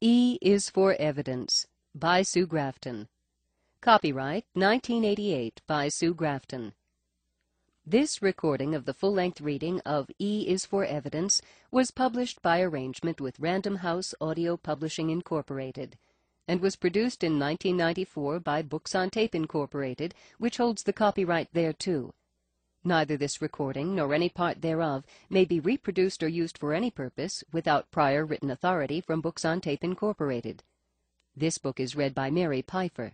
E is for Evidence by Sue Grafton. Copyright 1988 by Sue Grafton. This recording of the full-length reading of E is for Evidence was published by arrangement with Random House Audio Publishing Incorporated and was produced in 1994 by Books on Tape Incorporated, which holds the copyright thereto. Neither this recording nor any part thereof may be reproduced or used for any purpose without prior written authority from Books on Tape Incorporated. This book is read by Mary Pfeiffer.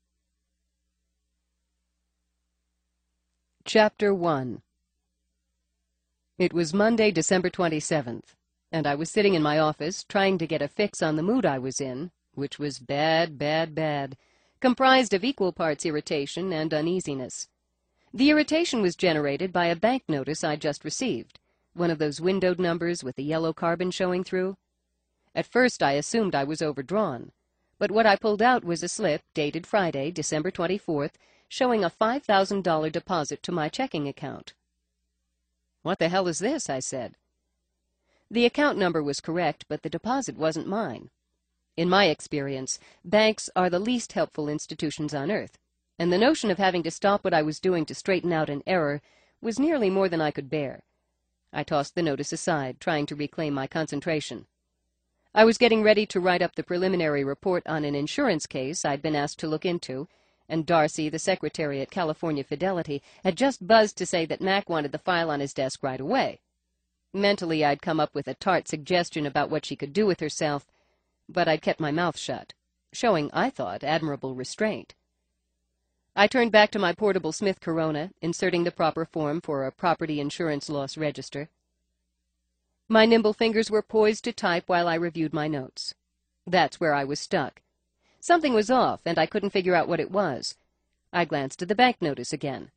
Chapter 1. It was Monday, December 27th, and I was sitting in my office trying to get a fix on the mood I was in, which was bad, comprised of equal parts irritation and uneasiness. The irritation was generated by a bank notice I'd just received, one of those windowed numbers with the yellow carbon showing through. At first I assumed I was overdrawn, but what I pulled out was a slip dated Friday, December 24th, showing a $5,000 deposit to my checking account. "What the hell is this?" I said. The account number was correct, but the deposit wasn't mine. In my experience, banks are the least helpful institutions on earth, and the notion of having to stop what I was doing to straighten out an error was nearly more than I could bear. I tossed the notice aside, trying to reclaim my concentration. I was getting ready to write up the preliminary report on an insurance case I'd been asked to look into, and Darcy, the secretary at California Fidelity, had just buzzed to say that Mac wanted the file on his desk right away. Mentally, I'd come up with a tart suggestion about what she could do with herself, but I'd kept my mouth shut, showing, I thought, admirable restraint. I turned back to my portable Smith Corona, inserting the proper form for a property insurance loss register. My nimble fingers were poised to type while I reviewed my notes. That's where I was stuck. Something was off, and I couldn't figure out what it was. I glanced at the bank notice again.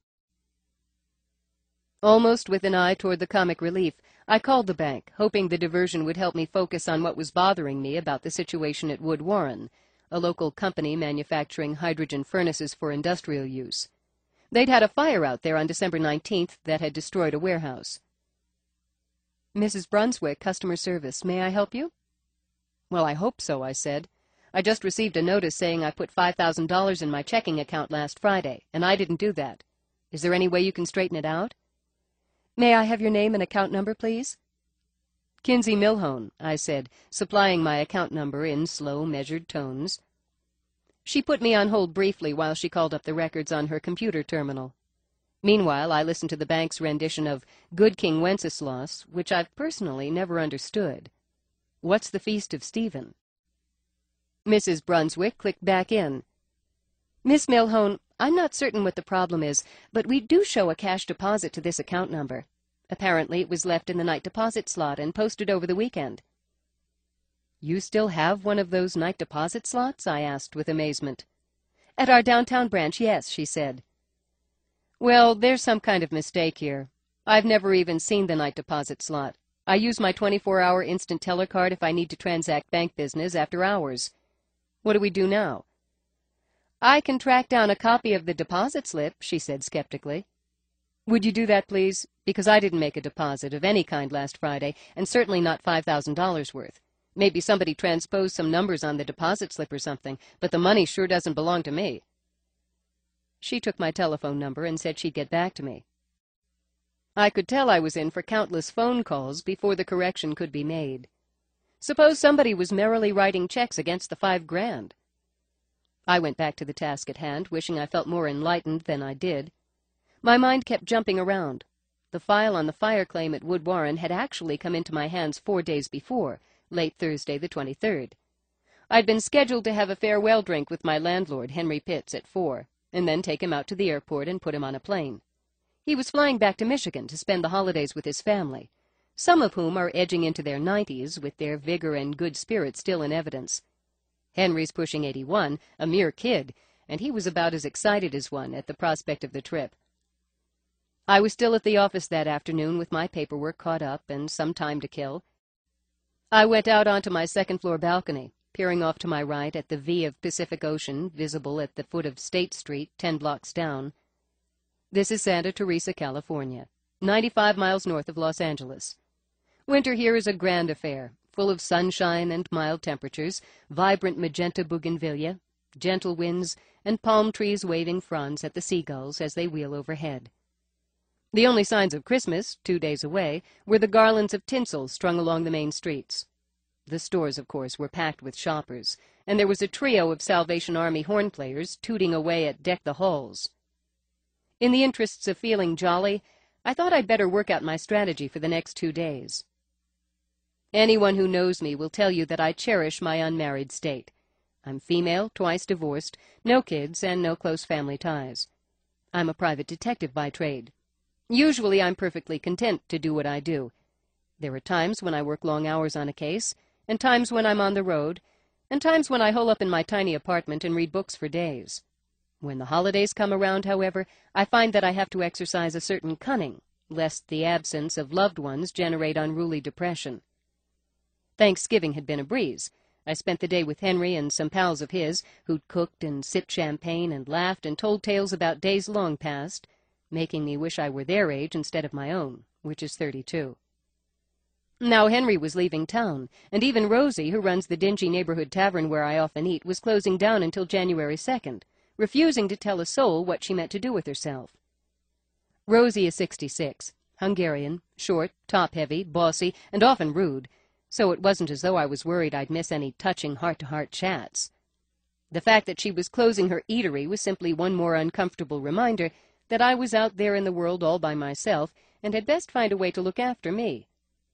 Almost with an eye toward the comic relief, I called the bank, hoping the diversion would help me focus on what was bothering me about the situation at Wood Warren, a local company manufacturing hydrogen furnaces for industrial use. They'd had a fire out there on December 19th that had destroyed a warehouse. "Mrs. Brunswick, customer service. May I help you?" "Well, I hope so," I said. "I just received a notice saying I put $5,000 in my checking account last Friday, and I didn't do that. Is there any way you can straighten it out?" "May I have your name and account number, please?" "Kinsey Milhone," I said, supplying my account number in slow, measured tones. She put me on hold briefly while she called up the records on her computer terminal. Meanwhile, I listened to the bank's rendition of Good King Wenceslas, which I've personally never understood. What's the Feast of Stephen? Mrs. Brunswick clicked back in. "Miss Milhone, I'm not certain what the problem is, but we do show a cash deposit to this account number. Apparently it was left in the night deposit slot and posted over the weekend." "You still have one of those night deposit slots?" I asked with amazement. "At our downtown branch, yes," she said. "Well, there's some kind of mistake here. I've never even seen the night deposit slot. I use my 24-hour instant teller card if I need to transact bank business after hours. What do we do now?" "I can track down a copy of the deposit slip," she said skeptically. "Would you do that, please? Because I didn't make a deposit of any kind last Friday, and certainly not $5,000 worth. Maybe somebody transposed some numbers on the deposit slip or something, but the money sure doesn't belong to me." She took my telephone number and said she'd get back to me. I could tell I was in for countless phone calls before the correction could be made. Suppose somebody was merrily writing checks against the $5,000. I went back to the task at hand, wishing I felt more enlightened than I did. My mind kept jumping around. The file on the fire claim at Wood Warren had actually come into my hands 4 days before, late Thursday the 23rd. I'd been scheduled to have a farewell drink with my landlord, Henry Pitts, at 4, and then take him out to the airport and put him on a plane. He was flying back to Michigan to spend the holidays with his family, some of whom are edging into their 90s with their vigor and good spirit still in evidence. Henry's pushing 81, a mere kid, and he was about as excited as one at the prospect of the trip. I was still at the office that afternoon with my paperwork caught up and some time to kill. I went out onto my second-floor balcony, peering off to my right at the V of Pacific Ocean, visible at the foot of State Street, 10 blocks down. This is Santa Teresa, California, 95 miles north of Los Angeles. Winter here is a grand affair, full of sunshine and mild temperatures, vibrant magenta bougainvillea, gentle winds, and palm trees waving fronds at the seagulls as they wheel overhead. The only signs of Christmas, 2 days away, were the garlands of tinsel strung along the main streets. The stores, of course, were packed with shoppers, and there was a trio of Salvation Army horn players tooting away at Deck the Halls. In the interests of feeling jolly, I thought I'd better work out my strategy for the next 2 days. Anyone who knows me will tell you that I cherish my unmarried state. I'm female, twice divorced, no kids, and no close family ties. I'm a private detective by trade. Usually I'm perfectly content to do what I do. There are times when I work long hours on a case, and times when I'm on the road, and times when I hole up in my tiny apartment and read books for days. When the holidays come around, however, I find that I have to exercise a certain cunning, lest the absence of loved ones generate unruly depression. Thanksgiving had been a breeze. I spent the day with Henry and some pals of his, who'd cooked and sipped champagne and laughed and told tales about days long past, making me wish I were their age instead of my own, which is 32. Now Henry was leaving town, and even Rosie, who runs the dingy neighborhood tavern where I often eat, was closing down until January 2nd, refusing to tell a soul what she meant to do with herself. Rosie is 66, Hungarian, short, top-heavy, bossy, and often rude, so it wasn't as though I was worried I'd miss any touching heart-to-heart chats. The fact that she was closing her eatery was simply one more uncomfortable reminder that I was out there in the world all by myself and had best find a way to look after me.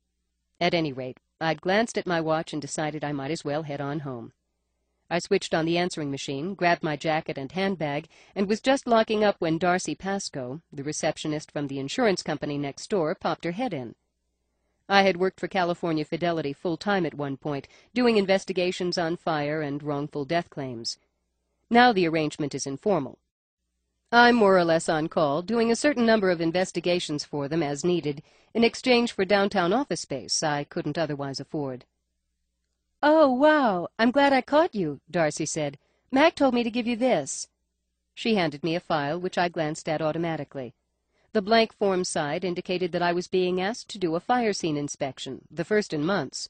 At any rate, I'd glanced at my watch and decided I might as well head on home. I switched on the answering machine, grabbed my jacket and handbag, and was just locking up when Darcy Pascoe, the receptionist from the insurance company next door, popped her head in. I had worked for California Fidelity full-time at one point, doing investigations on fire and wrongful death claims. Now the arrangement is informal. I'm more or less on call, doing a certain number of investigations for them as needed, in exchange for downtown office space I couldn't otherwise afford. "Oh, wow, I'm glad I caught you," Darcy said. "Mac told me to give you this." She handed me a file, which I glanced at automatically. The blank form side indicated that I was being asked to do a fire scene inspection, the first in months.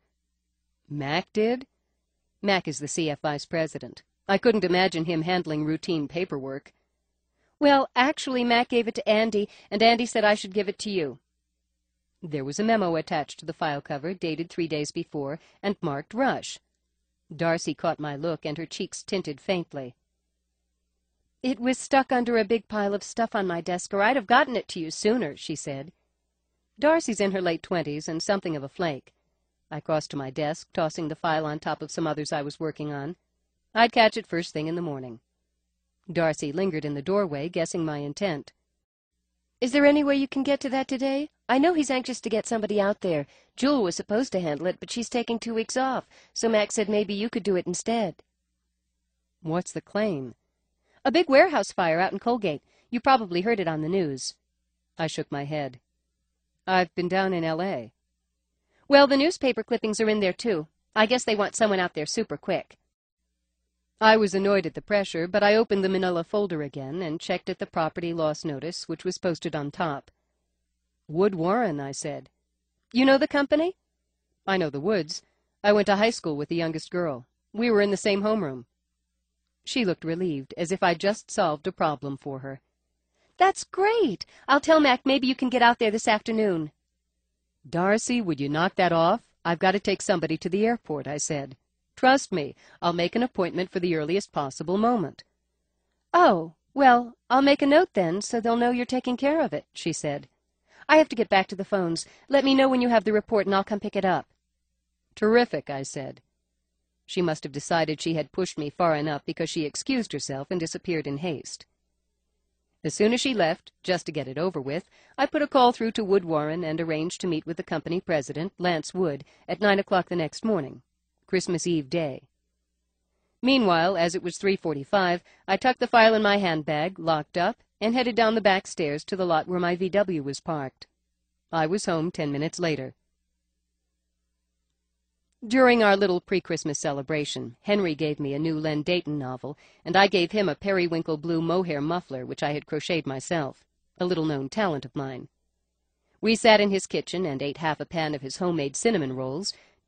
Mac did? Mac is the CF vice president. I couldn't imagine him handling routine paperwork. "Well, actually, Mac gave it to Andy, and Andy said I should give it to you." There was a memo attached to the file cover, dated 3 days before, and marked Rush. Darcy caught my look, and her cheeks tinted faintly. "It was stuck under a big pile of stuff on my desk, or I'd have gotten it to you sooner," she said. Darcy's in her late 20s and something of a flake. I crossed to my desk, tossing the file on top of some others I was working on. I'd catch it first thing in the morning. Darcy lingered in the doorway, guessing my intent. "Is there any way you can get to that today? I know he's anxious to get somebody out there. Jewel was supposed to handle it, but she's taking 2 weeks off, so Mac said maybe you could do it instead." "What's the claim?" "A big warehouse fire out in Colgate. You probably heard it on the news." I shook my head. "I've been down in L.A." "Well, the newspaper clippings are in there, too. I guess they want someone out there super quick." I was annoyed at the pressure, but I opened the manila folder again and checked at the property loss notice, which was posted on top. "Wood Warren," I said. "You know the company?" "I know the Woods. I went to high school with the youngest girl. We were in the same homeroom." She looked relieved, as if I'd just solved a problem for her. "That's great! I'll tell Mac maybe you can get out there this afternoon." "Darcy, would you knock that off? I've got to take somebody to the airport," I said. "Trust me, I'll make an appointment for the earliest possible moment." "Oh, well, I'll make a note then, so they'll know you're taking care of it," she said. "I have to get back to the phones. Let me know when you have the report and I'll come pick it up." "Terrific," I said. She must have decided she had pushed me far enough because she excused herself and disappeared in haste. As soon as she left, just to get it over with, I put a call through to Wood Warren and arranged to meet with the company president, Lance Wood, at 9 o'clock the next morning, Christmas Eve day. Meanwhile, as it was 3:45, I tucked the file in my handbag, locked up, and headed down the back stairs to the lot where my VW was parked. I was home 10 minutes later. During our little pre-Christmas celebration, Henry gave me a new Len Dayton novel, and I gave him a periwinkle blue mohair muffler which I had crocheted myself, a little-known talent of mine. We sat in his kitchen and ate half a pan of his homemade cinnamon rolls,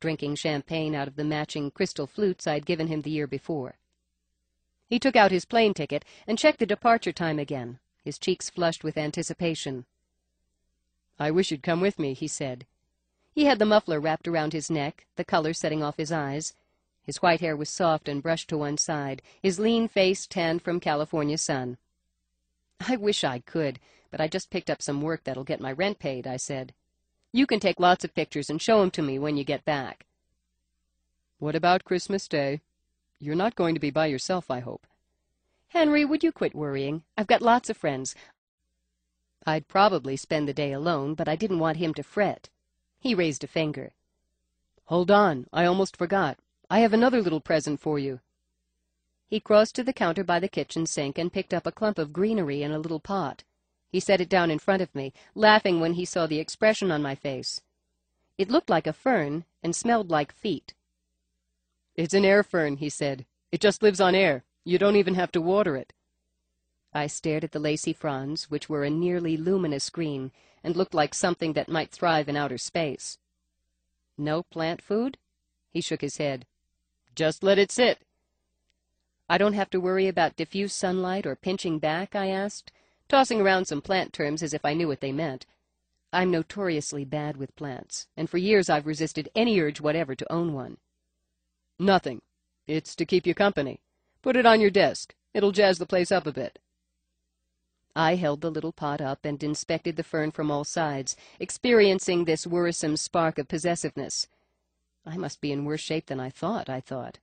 drinking champagne out of the matching crystal flutes I'd given him the year before. He took out his plane ticket and checked the departure time again, his cheeks flushed with anticipation. "I wish you'd come with me," he said. He had the muffler wrapped around his neck, the color setting off his eyes. His white hair was soft and brushed to one side, his lean face tanned from California sun. "I wish I could, but I just picked up some work that'll get my rent paid," I said. "You can take lots of pictures and show 'em to me when you get back." "What about Christmas Day? You're not going to be by yourself, I hope." "Henry, would you quit worrying? I've got lots of friends." I'd probably spend the day alone, but I didn't want him to fret. He raised a finger. "Hold on, I almost forgot. I have another little present for you." He crossed to the counter by the kitchen sink and picked up a clump of greenery in a little pot. He set it down in front of me, laughing when he saw the expression on my face. It looked like a fern and smelled like feet. "It's an air fern," he said. "It just lives on air. You don't even have to water it." I stared at the lacy fronds, which were a nearly luminous green, and looked like something that might thrive in outer space. "No plant food?" He shook his head. "Just let it sit." "I don't have to worry about diffuse sunlight or pinching back?" I asked, tossing around some plant terms as if I knew what they meant. I'm notoriously bad with plants, and for years I've resisted any urge whatever to own one. "Nothing. It's to keep you company. Put it on your desk. It'll jazz the place up a bit." I held the little pot up and inspected the fern from all sides, experiencing this worrisome spark of possessiveness. I must be in worse shape than I thought.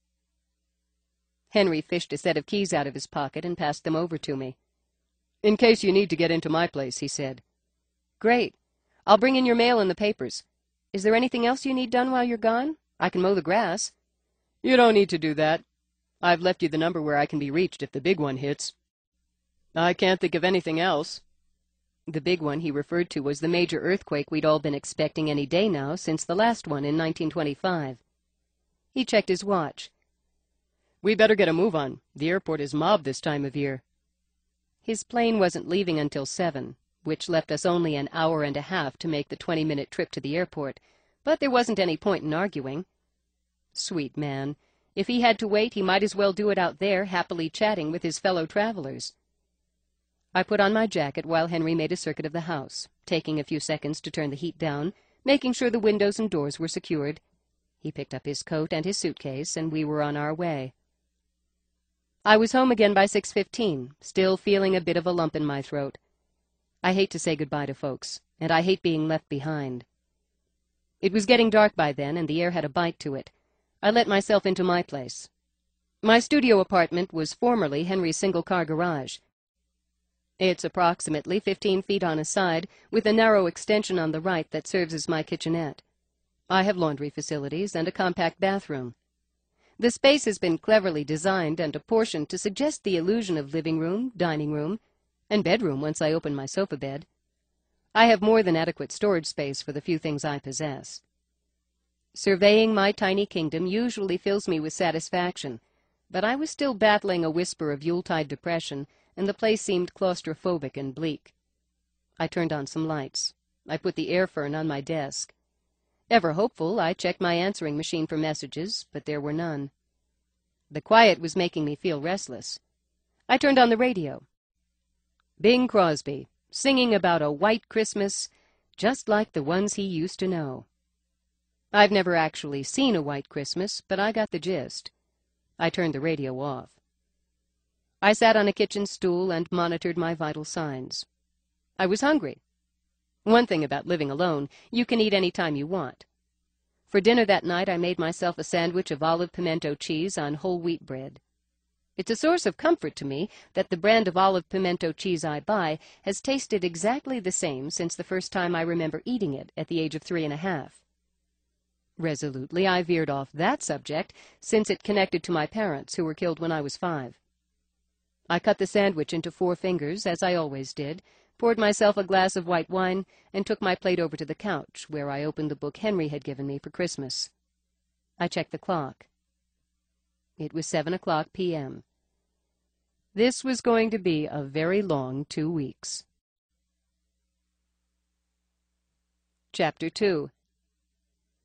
Henry fished a set of keys out of his pocket and passed them over to me. "In case you need to get into my place," he said. "Great. I'll bring in your mail and the papers. Is there anything else you need done while you're gone? I can mow the grass." "You don't need to do that. I've left you the number where I can be reached if the big one hits." "I can't think of anything else." The big one he referred to was the major earthquake we'd all been expecting any day now since the last one in 1925. He checked his watch. "We better get a move on. The airport is mobbed this time of year." His plane wasn't leaving until 7, which left us only an hour and a half to make the 20-minute trip to the airport, but there wasn't any point in arguing. Sweet man. If he had to wait, he might as well do it out there, happily chatting with his fellow travelers. I put on my jacket while Henry made a circuit of the house, taking a few seconds to turn the heat down, making sure the windows and doors were secured. He picked up his coat and his suitcase, and we were on our way. I was home again by 6:15, still feeling a bit of a lump in my throat. I hate to say goodbye to folks, and I hate being left behind. It was getting dark by then, and the air had a bite to it. I let myself into my place. My studio apartment was formerly Henry's single-car garage. It's approximately 15 feet on a side, with a narrow extension on the right that serves as my kitchenette. I have laundry facilities and a compact bathroom. The space has been cleverly designed and apportioned to suggest the illusion of living room, dining room, and bedroom once I open my sofa bed. I have more than adequate storage space for the few things I possess. Surveying my tiny kingdom usually fills me with satisfaction, but I was still battling a whisper of Yuletide depression, and the place seemed claustrophobic and bleak. I turned on some lights. I put the air fern on my desk. Ever hopeful, I checked my answering machine for messages, but there were none. The quiet was making me feel restless. I turned on the radio. Bing Crosby, singing about a white Christmas, just like the ones he used to know. I've never actually seen a white Christmas, but I got the gist. I turned the radio off. I sat on a kitchen stool and monitored my vital signs. I was hungry. One thing about living alone, you can eat any time you want. For dinner that night, I made myself a sandwich of olive pimento cheese on whole wheat bread. It's a source of comfort to me that the brand of olive pimento cheese I buy has tasted exactly the same since the first time I remember eating it at the age of 3½. Resolutely, I veered off that subject, since it connected to my parents, who were killed when I was 5. I cut the sandwich into 4 fingers, as I always did, poured myself a glass of white wine, and took my plate over to the couch, where I opened the book Henry had given me for Christmas. I checked the clock. It was 7:00 p.m. This was going to be a very long 2 weeks. Chapter 2.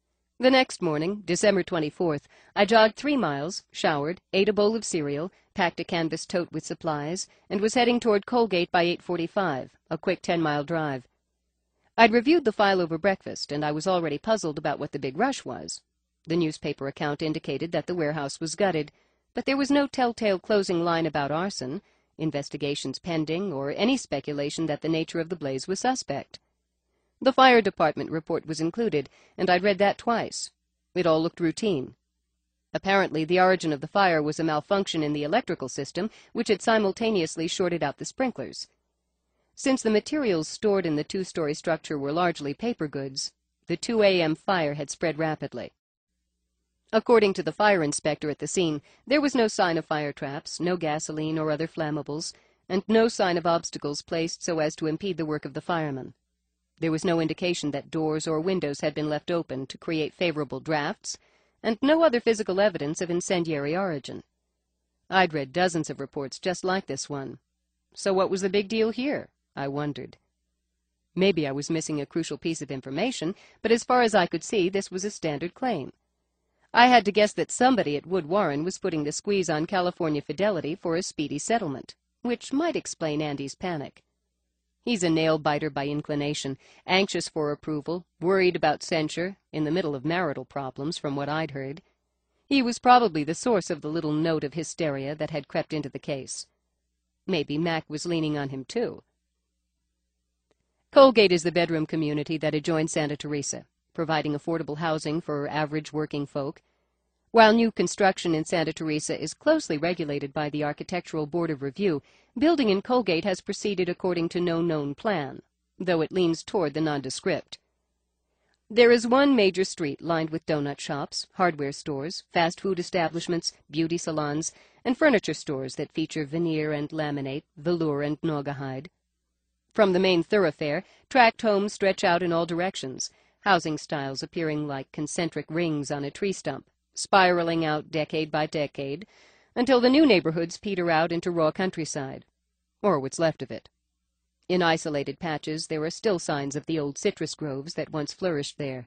The next morning, December 24th, I jogged 3 miles, showered, ate a bowl of cereal, packed a canvas tote with supplies, and was heading toward Colgate by 8:45, a quick 10-mile drive. I'd reviewed the file over breakfast, and I was already puzzled about what the big rush was. The newspaper account indicated that the warehouse was gutted, but there was no telltale closing line about arson, investigations pending, or any speculation that the nature of the blaze was suspect. The fire department report was included, and I'd read that twice. It all looked routine. Apparently, the origin of the fire was a malfunction in the electrical system, which had simultaneously shorted out the sprinklers. Since the materials stored in the 2-story structure were largely paper goods, the 2 a.m. fire had spread rapidly. According to the fire inspector at the scene, there was no sign of fire traps, no gasoline or other flammables, and no sign of obstacles placed so as to impede the work of the firemen. There was no indication that doors or windows had been left open to create favorable drafts, and no other physical evidence of incendiary origin. I'd read dozens of reports just like this one. So what was the big deal here? I wondered. Maybe I was missing a crucial piece of information, but as far as I could see, this was a standard claim. I had to guess that somebody at Wood Warren was putting the squeeze on California Fidelity for a speedy settlement, which might explain Andy's panic. He's a nail-biter by inclination, anxious for approval, worried about censure, in the middle of marital problems, from what I'd heard. He was probably the source of the little note of hysteria that had crept into the case. Maybe Mac was leaning on him, too. Colgate is the bedroom community that adjoins Santa Teresa, providing affordable housing for average working folk. While new construction in Santa Teresa is closely regulated by the Architectural Board of Review, building in Colgate has proceeded according to no known plan, though it leans toward the nondescript. There is one major street lined with donut shops, hardware stores, fast food establishments, beauty salons, and furniture stores that feature veneer and laminate, velour and naugahyde. From the main thoroughfare, tract homes stretch out in all directions, housing styles appearing like concentric rings on a tree stump, spiraling out decade by decade, until the new neighborhoods peter out into raw countryside, or what's left of it. In isolated patches, there are still signs of the old citrus groves that once flourished there.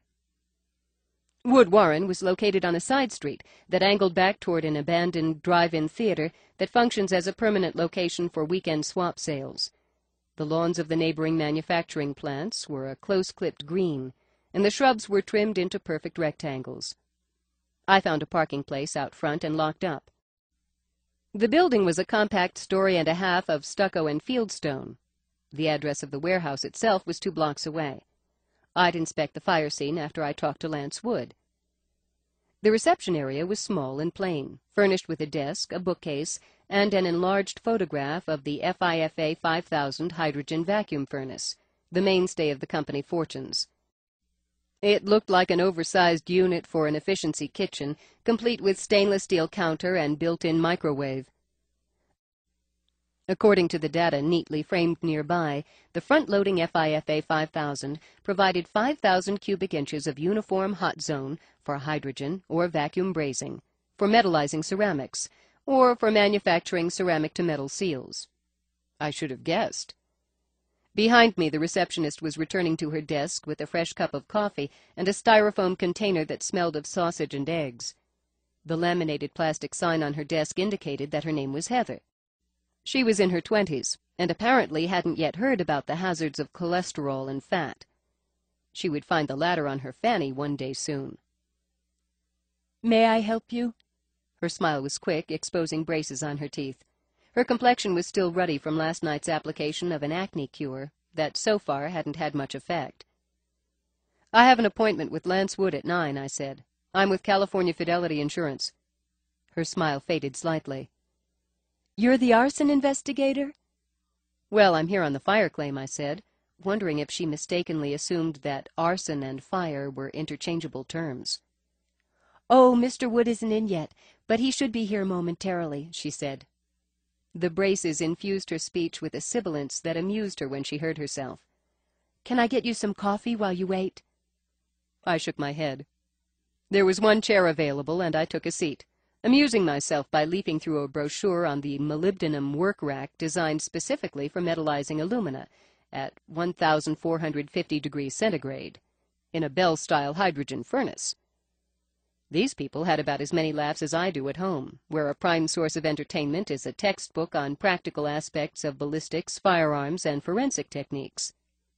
Wood Warren was located on a side street that angled back toward an abandoned drive-in theater that functions as a permanent location for weekend swap sales. The lawns of the neighboring manufacturing plants were a close-clipped green, and the shrubs were trimmed into perfect rectangles. I found a parking place out front and locked up. The building was a compact story and a half of stucco and fieldstone. The address of the warehouse itself was 2 blocks away. I'd inspect the fire scene after I talked to Lance Wood. The reception area was small and plain, furnished with a desk, a bookcase, and an enlarged photograph of the FIFA 5000 hydrogen vacuum furnace, the mainstay of the company fortunes. It looked like an oversized unit for an efficiency kitchen, complete with stainless steel counter and built-in microwave. According to the data neatly framed nearby, the front-loading FIFA 5000 provided 5,000 cubic inches of uniform hot zone for hydrogen or vacuum brazing, for metallizing ceramics, or for manufacturing ceramic-to-metal seals. I should have guessed. Behind me, the receptionist was returning to her desk with a fresh cup of coffee and a styrofoam container that smelled of sausage and eggs. The laminated plastic sign on her desk indicated that her name was Heather. She was in her 20s, and apparently hadn't yet heard about the hazards of cholesterol and fat. She would find the latter on her fanny one day soon. "May I help you?" Her smile was quick, exposing braces on her teeth. Her complexion was still ruddy from last night's application of an acne cure that so far hadn't had much effect. "I have an appointment with Lance Wood at 9, I said. "I'm with California Fidelity Insurance." Her smile faded slightly. "You're the arson investigator?" "Well, I'm here on the fire claim," I said, wondering if she mistakenly assumed that arson and fire were interchangeable terms. "Oh, Mr. Wood isn't in yet, but he should be here momentarily," she said. The braces infused her speech with a sibilance that amused her when she heard herself. "Can I get you some coffee while you wait?" I shook my head. There was one chair available, and I took a seat, amusing myself by leafing through a brochure on the molybdenum work rack designed specifically for metallizing alumina at 1,450 degrees centigrade, in a Bell-style hydrogen furnace. These people had about as many laughs as I do at home, where a prime source of entertainment is a textbook on practical aspects of ballistics, firearms, and forensic techniques.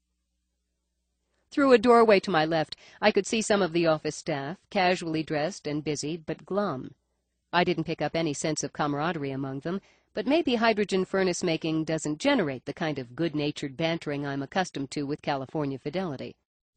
Through a doorway to my left, I could see some of the office staff, casually dressed and busy, but glum. I didn't pick up any sense of camaraderie among them, but maybe hydrogen furnace making doesn't generate the kind of good-natured bantering I'm accustomed to with California Fidelity.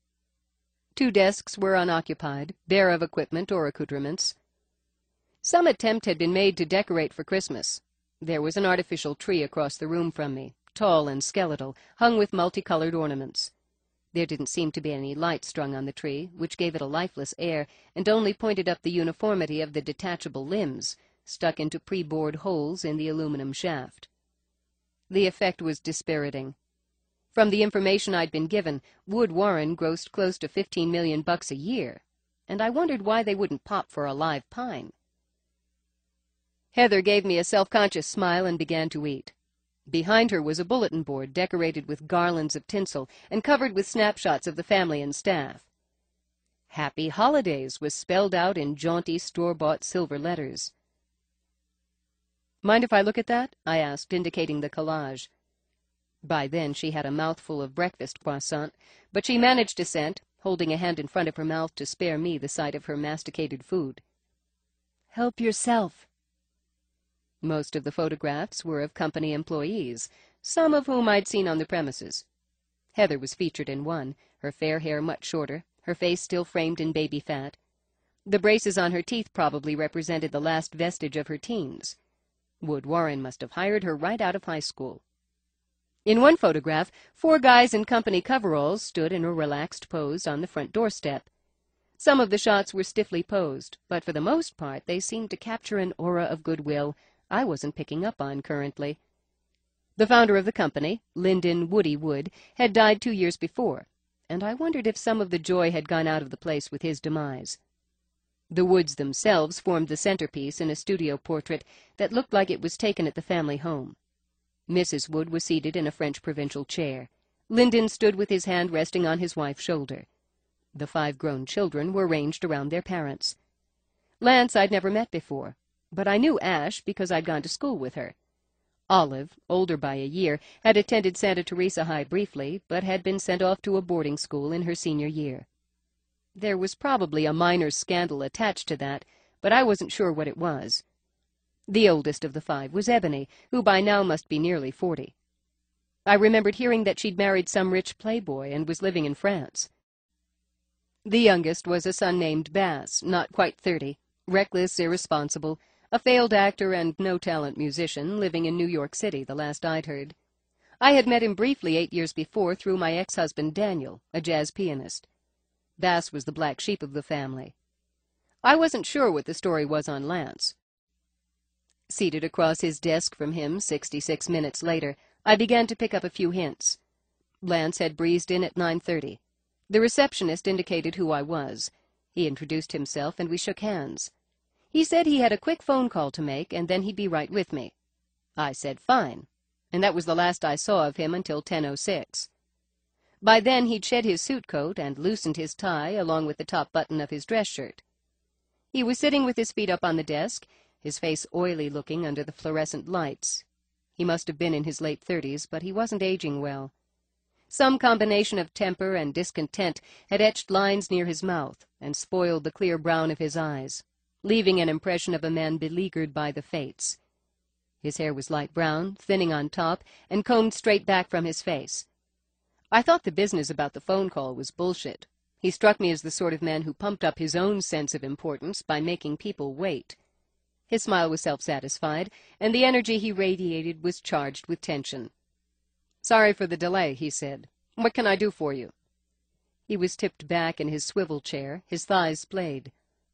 2 desks were unoccupied, bare of equipment or accoutrements. Some attempt had been made to decorate for Christmas. There was an artificial tree across the room from me, tall and skeletal, hung with multicolored ornaments. There didn't seem to be any light strung on the tree, which gave it a lifeless air, and only pointed up the uniformity of the detachable limbs, stuck into pre-bored holes in the aluminum shaft. The effect was dispiriting. From the information I'd been given, Wood Warren grossed close to $15 million a year, and I wondered why they wouldn't pop for a live pine. Heather gave me a self-conscious smile and began to eat. Behind her was a bulletin board decorated with garlands of tinsel and covered with snapshots of the family and staff. Happy Holidays was spelled out in jaunty, store-bought silver letters. "Mind if I look at that?" I asked, indicating the collage. By then she had a mouthful of breakfast croissant, but she managed assent, holding a hand in front of her mouth to spare me the sight of her masticated food. "Help yourself." Most of the photographs were of company employees, some of whom I'd seen on the premises. Heather was featured in one, her fair hair much shorter, her face still framed in baby fat. The braces on her teeth probably represented the last vestige of her teens. Wood Warren must have hired her right out of high school. In one photograph, 4 guys in company coveralls stood in a relaxed pose on the front doorstep. Some of the shots were stiffly posed, but for the most part they seemed to capture an aura of goodwill I wasn't picking up on currently. The founder of the company, Lyndon "Woody" Wood, had died 2 years before, and I wondered if some of the joy had gone out of the place with his demise. The Woods themselves formed the centerpiece in a studio portrait that looked like it was taken at the family home. Mrs. Wood was seated in a French provincial chair. Lyndon stood with his hand resting on his wife's shoulder. The 5 grown children were ranged around their parents. Lance I'd never met before, but I knew Ash because I'd gone to school with her. Olive, older by a year, had attended Santa Teresa High briefly, but had been sent off to a boarding school in her senior year. There was probably a minor scandal attached to that, but I wasn't sure what it was. The oldest of the 5 was Ebony, who by now must be nearly 40. I remembered hearing that she'd married some rich playboy and was living in France. The youngest was a son named Bass, not quite 30, reckless, irresponsible, a failed actor and no-talent musician living in New York City, the last I'd heard. I had met him briefly 8 years before through my ex-husband Daniel, a jazz pianist. Bass was the black sheep of the family. I wasn't sure what the story was on Lance. Seated across his desk from him 66 minutes later, I began to pick up a few hints. Lance had breezed in at 9:30. The receptionist indicated who I was. He introduced himself, and we shook hands. He said he had a quick phone call to make, and then he'd be right with me. I said fine, and that was the last I saw of him until 10:06. By then he'd shed his suit coat and loosened his tie along with the top button of his dress shirt. He was sitting with his feet up on the desk, his face oily-looking under the fluorescent lights. He must have been in his late 30s, but he wasn't aging well. Some combination of temper and discontent had etched lines near his mouth and spoiled the clear brown of his eyes, leaving an impression of a man beleaguered by the fates. His hair was light brown, thinning on top, and combed straight back from his face. I thought the business about the phone call was bullshit. He struck me as the sort of man who pumped up his own sense of importance by making people wait. His smile was self-satisfied, and the energy he radiated was charged with tension. "Sorry for the delay," he said. "What can I do for you?" He was tipped back in his swivel chair, his thighs splayed.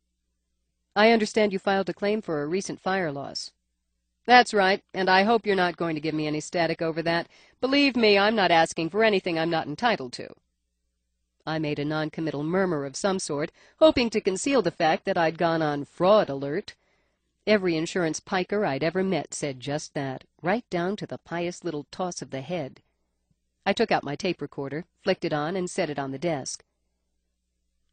"I understand you filed a claim for a recent fire loss." "That's right, and I hope you're not going to give me any static over that. Believe me, I'm not asking for anything I'm not entitled to." I made a noncommittal murmur of some sort, hoping to conceal the fact that I'd gone on fraud alert. Every insurance piker I'd ever met said just that, right down to the pious little toss of the head. I took out my tape recorder, flicked it on, and set it on the desk.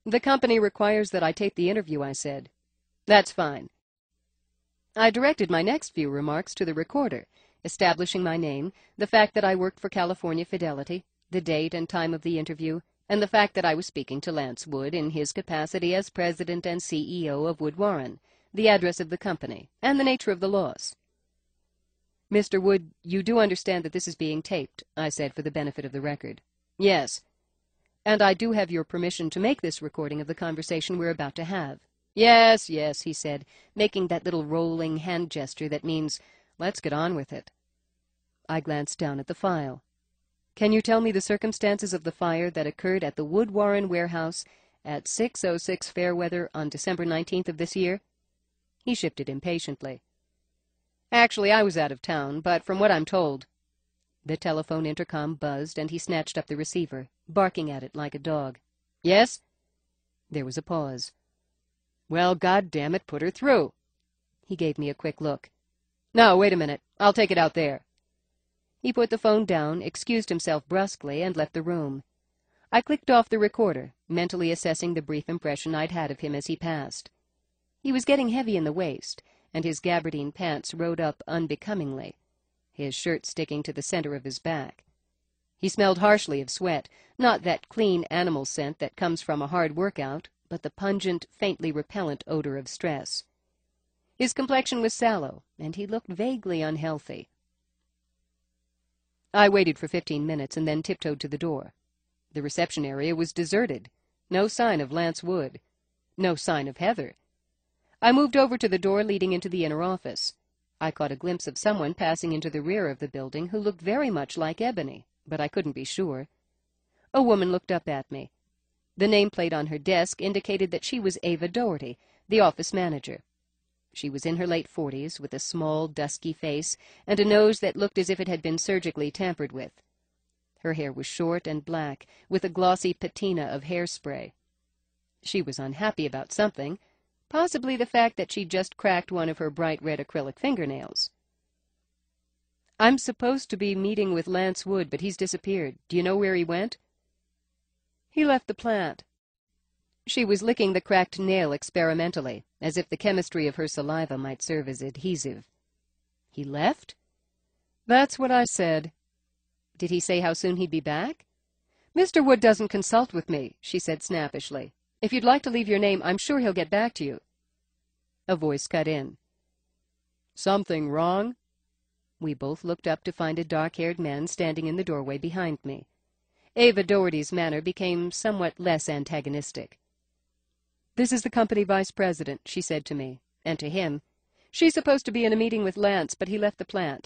"The company requires that I tape the interview," I said. "That's fine." I directed my next few remarks to the recorder, establishing my name, the fact that I worked for California Fidelity, the date and time of the interview, and the fact that I was speaking to Lance Wood in his capacity as president and CEO of Wood Warren, the address of the company, and the nature of the loss. "Mr. Wood, you do understand that this is being taped," I said for the benefit of the record. "Yes." "And I do have your permission to make this recording of the conversation we're about to have." "Yes, yes," he said, making that little rolling hand gesture that means, "Let's get on with it." I glanced down at the file. "Can you tell me the circumstances of the fire that occurred at the Wood Warren warehouse at 606 Fairweather on December 19th of this year?" He shifted impatiently. "Actually, I was out of town, but from what I'm told—" The telephone intercom buzzed, and he snatched up the receiver, barking at it like a dog. "Yes?" There was a pause. "Well, goddammit, put her through." He gave me a quick look. "No, wait a minute. I'll take it out there." He put the phone down, excused himself brusquely, and left the room. I clicked off the recorder, mentally assessing the brief impression I'd had of him as he passed. He was getting heavy in the waist, and his gabardine pants rode up unbecomingly, his shirt sticking to the center of his back. He smelled harshly of sweat, not that clean animal scent that comes from a hard workout, but the pungent, faintly repellent odor of stress. His complexion was sallow, and he looked vaguely unhealthy. I waited for 15 minutes and then tiptoed to the door. The reception area was deserted. No sign of Lance Wood. No sign of Heather. I moved over to the door leading into the inner office. I caught a glimpse of someone passing into the rear of the building who looked very much like Ebony, but I couldn't be sure. A woman looked up at me. The nameplate on her desk indicated that she was Ava Doherty, the office manager. She was in her late 40s, with a small, dusky face and a nose that looked as if it had been surgically tampered with. Her hair was short and black, with a glossy patina of hairspray. She was unhappy about something, possibly the fact that she'd just cracked one of her bright red acrylic fingernails. "I'm supposed to be meeting with Lance Wood, but he's disappeared. Do you know where he went?" "He left the plant." She was licking the cracked nail experimentally, as if the chemistry of her saliva might serve as adhesive. "He left?" "That's what I said." "Did he say how soon he'd be back?" "Mr. Wood doesn't consult with me," she said snappishly. "If you'd like to leave your name, I'm sure he'll get back to you." A voice cut in. "Something wrong?" We both looked up to find a dark-haired man standing in the doorway behind me. Ava Doherty's manner became somewhat less antagonistic. "This is the company vice president," she said to me, and to him. "She's supposed to be in a meeting with Lance, but he left the plant."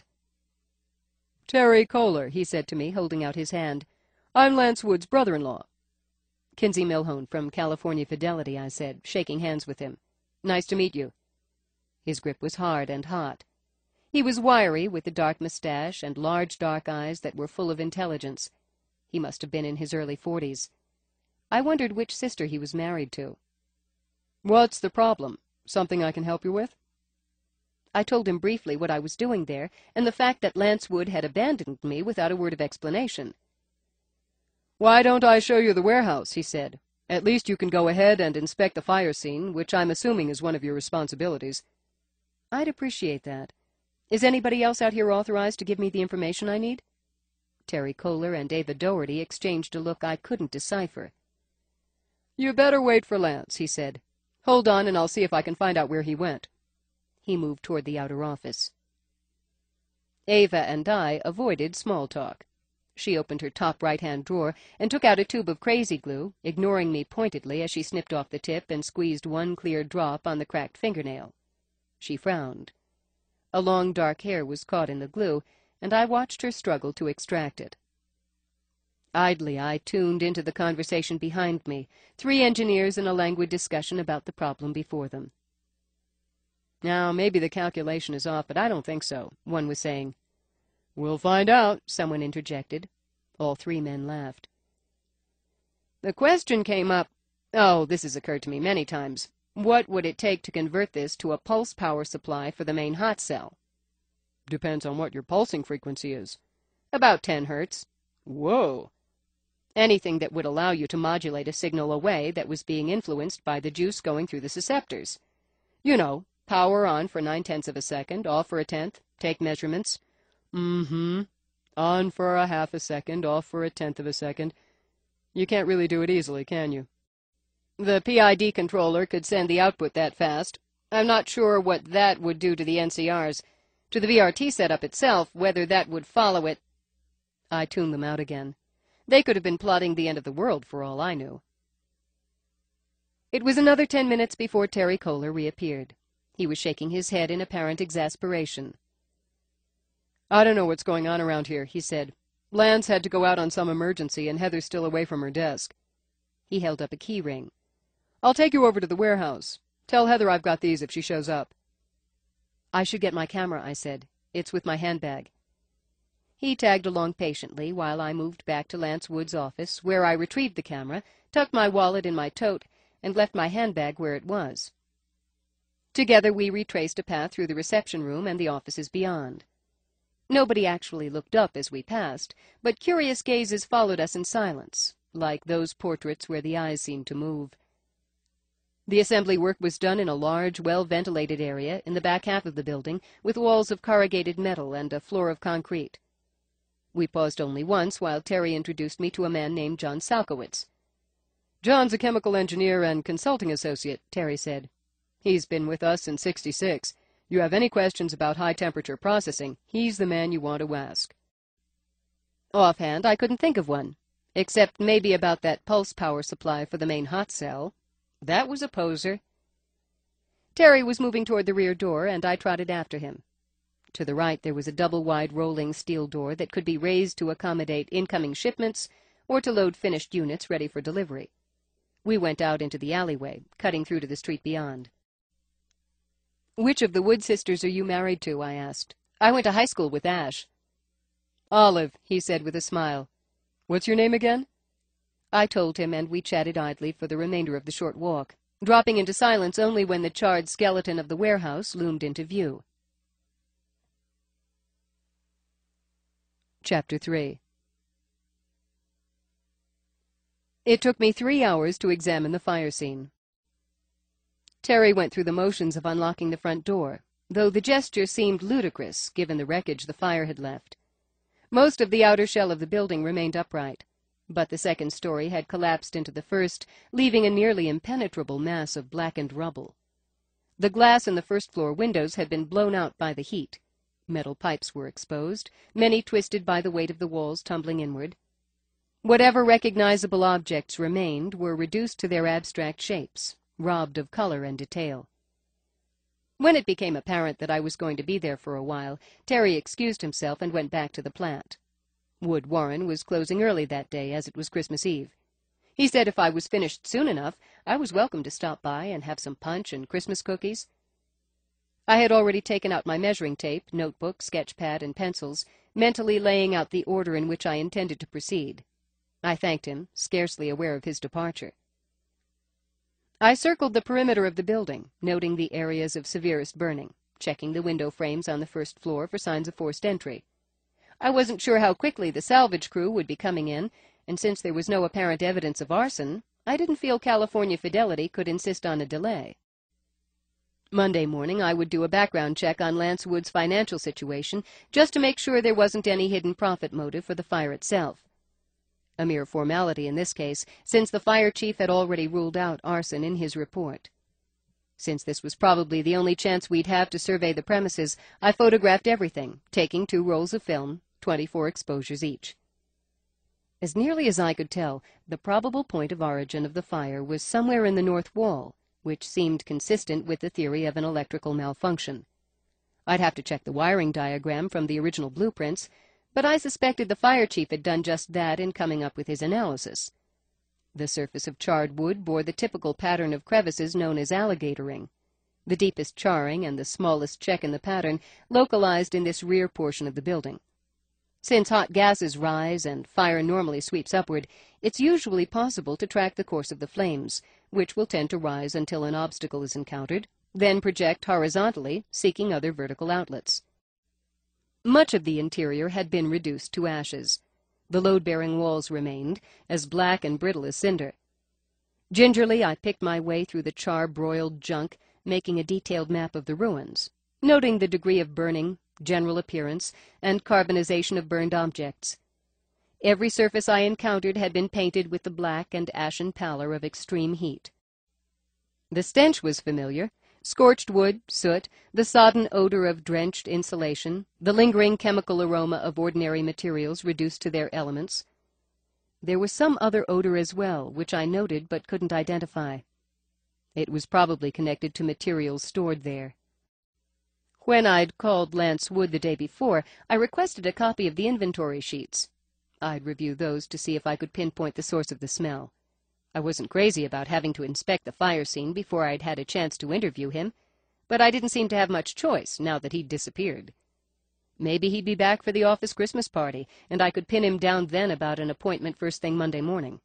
"Terry Kohler," he said to me, holding out his hand. "I'm Lance Wood's brother-in-law." "Kinsey Milhone from California Fidelity," I said, shaking hands with him. "Nice to meet you." His grip was hard and hot. He was wiry, with a dark mustache and large dark eyes that were full of intelligence. He must have been in his early 40s. I wondered which sister he was married to. "What's the problem? Something I can help you with?" I told him briefly what I was doing there, and the fact that Lance Wood had abandoned me without a word of explanation. "Why don't I show you the warehouse?" he said. "At least you can go ahead and inspect the fire scene, which I'm assuming is one of your responsibilities." "I'd appreciate that. Is anybody else out here authorized to give me the information I need?" Terry Kohler and Ava Doherty exchanged a look I couldn't decipher. "You better wait for Lance," he said. "Hold on, and I'll see if I can find out where he went." He moved toward the outer office. Ava and I avoided small talk. She opened her top right-hand drawer and took out a tube of crazy glue, ignoring me pointedly as she snipped off the tip and squeezed one clear drop on the cracked fingernail. She frowned. A long dark hair was caught in the glue, and I watched her struggle to extract it. Idly, I tuned into the conversation behind me, 3 engineers in a languid discussion about the problem before them. "Now, maybe the calculation is off, but I don't think so," one was saying. "We'll find out," someone interjected. All 3 men laughed. "The question came up, this has occurred to me many times. What would it take to convert this to a pulse power supply for the main hot cell?" "Depends on what your pulsing frequency is." "About 10 hertz." "Whoa." Anything that would allow you to modulate a signal away that was being influenced by the juice going through the susceptors. You know, power on for 9/10 of a second, off for a tenth, take measurements. On for a half a second, off for a tenth of a second. You can't really do it easily, can you? The PID controller could send the output that fast. I'm not sure what that would do to the NCRs. To the VRT setup itself, whether that would follow it. I tuned them out again. They could have been plotting the end of the world for all I knew. It was another 10 minutes before Terry Kohler reappeared. He was shaking his head in apparent exasperation. "I don't know what's going on around here," he said. "Lance had to go out on some emergency, and Heather's still away from her desk." He held up a key ring. "I'll take you over to the warehouse. Tell Heather I've got these if she shows up." "I should get my camera," I said. "It's with my handbag." He tagged along patiently while I moved back to Lance Wood's office, where I retrieved the camera, tucked my wallet in my tote, and left my handbag where it was. Together we retraced a path through the reception room and the offices beyond. Nobody actually looked up as we passed, but curious gazes followed us in silence, like those portraits where the eyes seemed to move. The assembly work was done in a large, well-ventilated area in the back half of the building, with walls of corrugated metal and a floor of concrete. We paused only once while Terry introduced me to a man named John Salkowitz. "John's a chemical engineer and consulting associate," Terry said. "He's been with us since '66. You have any questions about high-temperature processing, he's the man you want to ask." Offhand, I couldn't think of one, except maybe about that pulse power supply for the main hot cell. That was a poser. Terry was moving toward the rear door, and I trotted after him. To the right there was a double-wide rolling steel door that could be raised to accommodate incoming shipments or to load finished units ready for delivery. We went out into the alleyway, cutting through to the street beyond. "Which of the Wood sisters are you married to?" I asked. "I went to high school with Ash." "Olive," he said with a smile. "What's your name again?" I told him, and we chatted idly for the remainder of the short walk, dropping into silence only when the charred skeleton of the warehouse loomed into view. Chapter 3. It took me 3 hours to examine the fire scene. Terry went through the motions of unlocking the front door, though the gesture seemed ludicrous given the wreckage the fire had left. Most of the outer shell of the building remained upright, but the second story had collapsed into the first, leaving a nearly impenetrable mass of blackened rubble. The glass in the first-floor windows had been blown out by the heat. Metal pipes were exposed, many twisted by the weight of the walls tumbling inward. Whatever recognizable objects remained were reduced to their abstract shapes, robbed of color and detail. When it became apparent that I was going to be there for a while, Terry excused himself and went back to the plant. Wood Warren was closing early that day, as it was Christmas Eve. He said if I was finished soon enough, I was welcome to stop by and have some punch and Christmas cookies. I had already taken out my measuring tape, notebook, sketch pad, and pencils, mentally laying out the order in which I intended to proceed. I thanked him, scarcely aware of his departure. I circled the perimeter of the building, noting the areas of severest burning, checking the window frames on the first floor for signs of forced entry. I wasn't sure how quickly the salvage crew would be coming in, and since there was no apparent evidence of arson, I didn't feel California Fidelity could insist on a delay. Monday morning I would do a background check on Lance Wood's financial situation, just to make sure there wasn't any hidden profit motive for the fire itself. A mere formality in this case, since the fire chief had already ruled out arson in his report. Since this was probably the only chance we'd have to survey the premises, I photographed everything, taking 2 rolls of film, 24 exposures each. As nearly as I could tell, the probable point of origin of the fire was somewhere in the north wall, which seemed consistent with the theory of an electrical malfunction. I'd have to check the wiring diagram from the original blueprints, but I suspected the fire chief had done just that in coming up with his analysis. The surface of charred wood bore the typical pattern of crevices known as alligatoring. The deepest charring and the smallest check in the pattern localized in this rear portion of the building. Since hot gases rise and fire normally sweeps upward, it's usually possible to track the course of the flames, which will tend to rise until an obstacle is encountered, then project horizontally, seeking other vertical outlets. Much of the interior had been reduced to ashes. The load-bearing walls remained, as black and brittle as cinder. Gingerly, I picked my way through the char-broiled junk, making a detailed map of the ruins, noting the degree of burning, general appearance, and carbonization of burned objects. Every surface I encountered had been painted with the black and ashen pallor of extreme heat. The stench was familiar: scorched wood, soot, the sodden odor of drenched insulation, the lingering chemical aroma of ordinary materials reduced to their elements. There was some other odor as well, which I noted but couldn't identify. It was probably connected to materials stored there. When I'd called Lance Wood the day before, I requested a copy of the inventory sheets. I'd review those to see if I could pinpoint the source of the smell. I wasn't crazy about having to inspect the fire scene before I'd had a chance to interview him, but I didn't seem to have much choice now that he'd disappeared. Maybe he'd be back for the office Christmas party, and I could pin him down then about an appointment first thing Monday morning.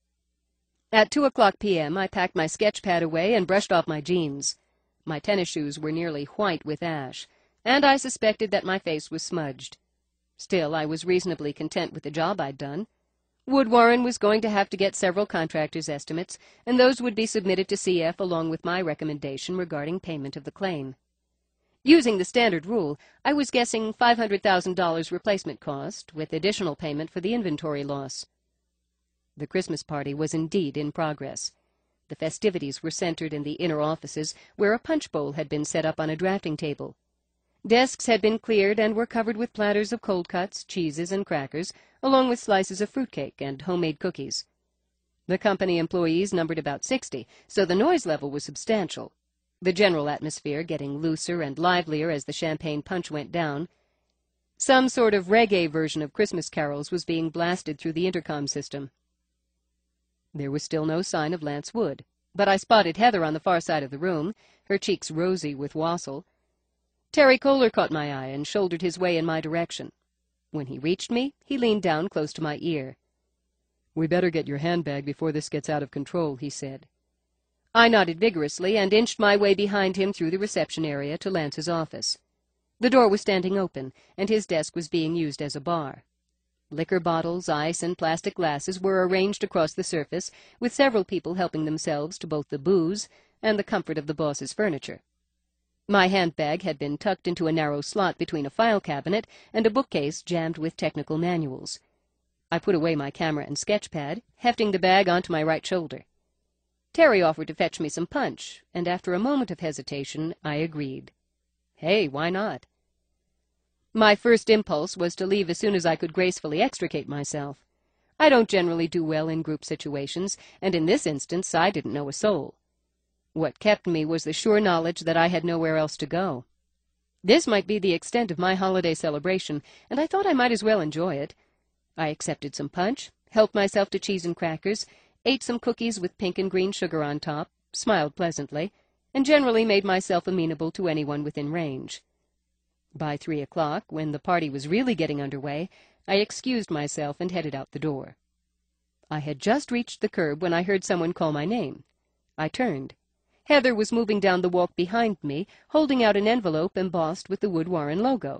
At 2:00 p.m., I packed my sketch pad away and brushed off my jeans. My tennis shoes were nearly white with ash, and I suspected that my face was smudged. Still, I was reasonably content with the job I'd done. Wood Warren was going to have to get several contractors' estimates, and those would be submitted to CF along with my recommendation regarding payment of the claim. Using the standard rule, I was guessing $500,000 replacement cost, with additional payment for the inventory loss. The Christmas party was indeed in progress. The festivities were centered in the inner offices, where a punch bowl had been set up on a drafting table. Desks had been cleared and were covered with platters of cold cuts, cheeses, and crackers, along with slices of fruitcake and homemade cookies. The company employees numbered about 60, so the noise level was substantial, the general atmosphere getting looser and livelier as the champagne punch went down. Some sort of reggae version of Christmas carols was being blasted through the intercom system. There was still no sign of Lance Wood, but I spotted Heather on the far side of the room, her cheeks rosy with wassail. Terry Kohler caught my eye and shouldered his way in my direction. When he reached me, he leaned down close to my ear. "We better get your handbag before this gets out of control," he said. I nodded vigorously and inched my way behind him through the reception area to Lance's office. The door was standing open, and his desk was being used as a bar. Liquor bottles, ice, and plastic glasses were arranged across the surface, with several people helping themselves to both the booze and the comfort of the boss's furniture. My handbag had been tucked into a narrow slot between a file cabinet and a bookcase jammed with technical manuals. I put away my camera and sketch pad, hefting the bag onto my right shoulder. Terry offered to fetch me some punch, and after a moment of hesitation, I agreed. Hey, why not? My first impulse was to leave as soon as I could gracefully extricate myself. I don't generally do well in group situations, and in this instance I didn't know a soul. What kept me was the sure knowledge that I had nowhere else to go. This might be the extent of my holiday celebration, and I thought I might as well enjoy it. I accepted some punch, helped myself to cheese and crackers, ate some cookies with pink and green sugar on top, smiled pleasantly, and generally made myself amenable to anyone within range. By 3:00, when the party was really getting underway, I excused myself and headed out the door. I had just reached the curb when I heard someone call my name. I turned. Heather was moving down the walk behind me, holding out an envelope embossed with the Wood Warren logo.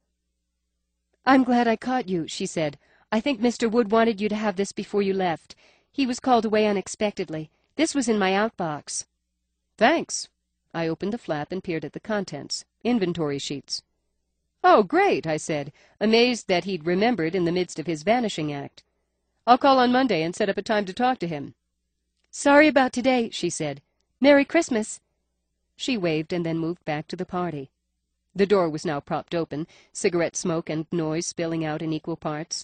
"I'm glad I caught you," she said. "I think Mr. Wood wanted you to have this before you left. He was called away unexpectedly. This was in my outbox." "Thanks." I opened the flap and peered at the contents. Inventory sheets. "Oh, great," I said, amazed that he'd remembered in the midst of his vanishing act. "I'll call on Monday and set up a time to talk to him." "Sorry about today," she said. "Merry Christmas." She waved and then moved back to the party. The door was now propped open, cigarette smoke and noise spilling out in equal parts.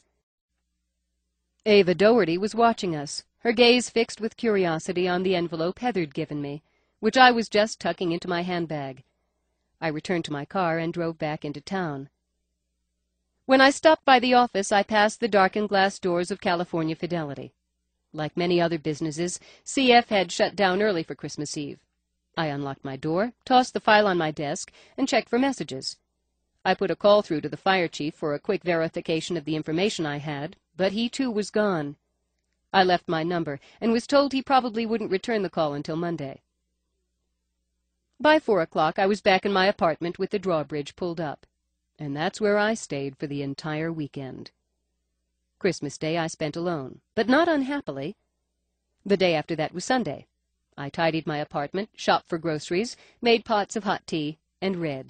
Ava Doherty was watching us, her gaze fixed with curiosity on the envelope Heather'd given me, which I was just tucking into my handbag. I returned to my car and drove back into town. When I stopped by the office, I passed the darkened glass doors of California Fidelity. Like many other businesses, CF had shut down early for Christmas Eve. I unlocked my door, tossed the file on my desk, and checked for messages. I put a call through to the fire chief for a quick verification of the information I had, but he too was gone. I left my number and was told he probably wouldn't return the call until Monday. By 4:00, I was back in my apartment with the drawbridge pulled up, and that's where I stayed for the entire weekend. Christmas Day I spent alone, but not unhappily. The day after that was Sunday. I tidied my apartment, shopped for groceries, made pots of hot tea, and read.